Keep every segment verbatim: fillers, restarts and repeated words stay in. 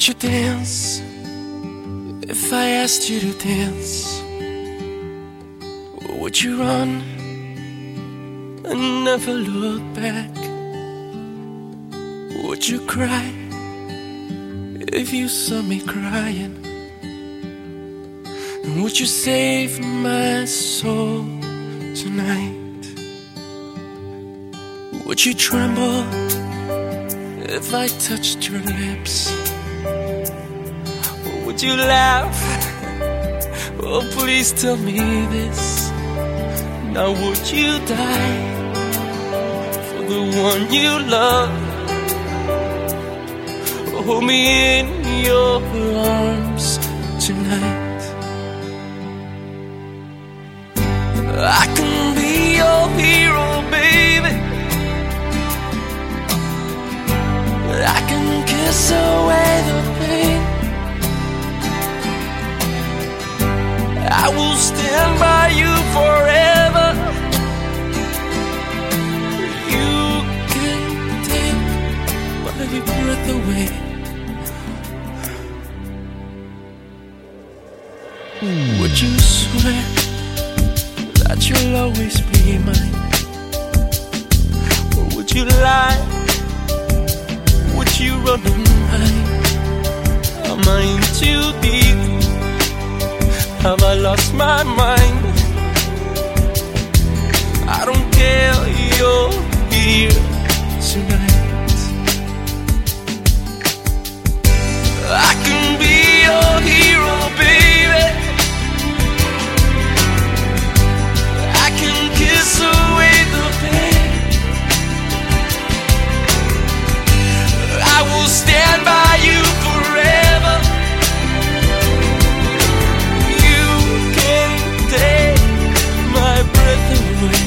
Would you dance if I asked you to dance? Or would you run and never look back? Would you cry if you saw me crying? And would you save my soul tonight? Would you tremble if I touched your lips? Or would you laugh? Oh, please tell me this. Now would you die for the one you love? Hold me in your arms tonight. I can be your hero, baby. I can kiss away the pain. I will stand by you forever. You can take my breath away. Would you swear that you'll always be mine? Or would you lie? Would you run and hide? Am I in too deep? Have I lost my mind? I don't care, you're here tonight. I can be your hero, baby. I can kiss away the pain. I will stand by you forever. You can take my breath away.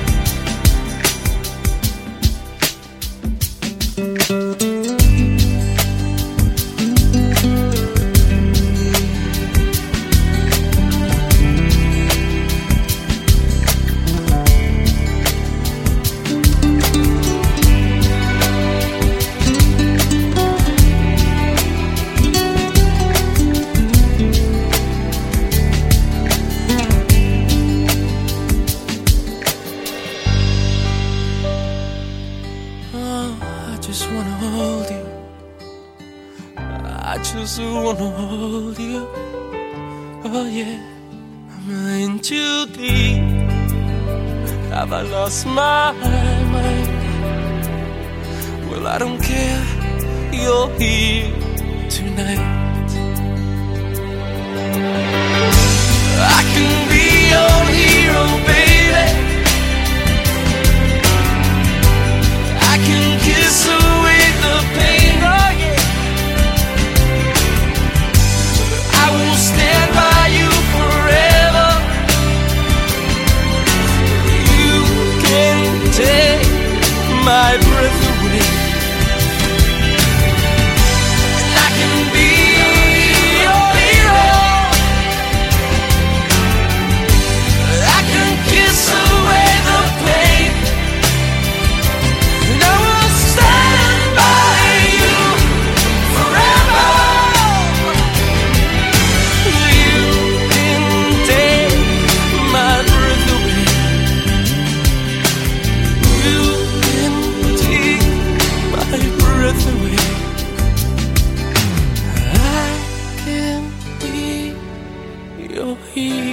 I just wanna hold you. I just wanna hold you. Oh yeah, I'm in too deep. Have I lost my mind? Well, I don't care, you're here tonight. I can be your hero, baby. I can kiss away the pain, oh yeah. I will stand by you forever. You can take my breath away. And I can be your hero. I can kiss away the pain. And I will stand by you forever. You can take my breath away. You can take my breath away. I can be your hero.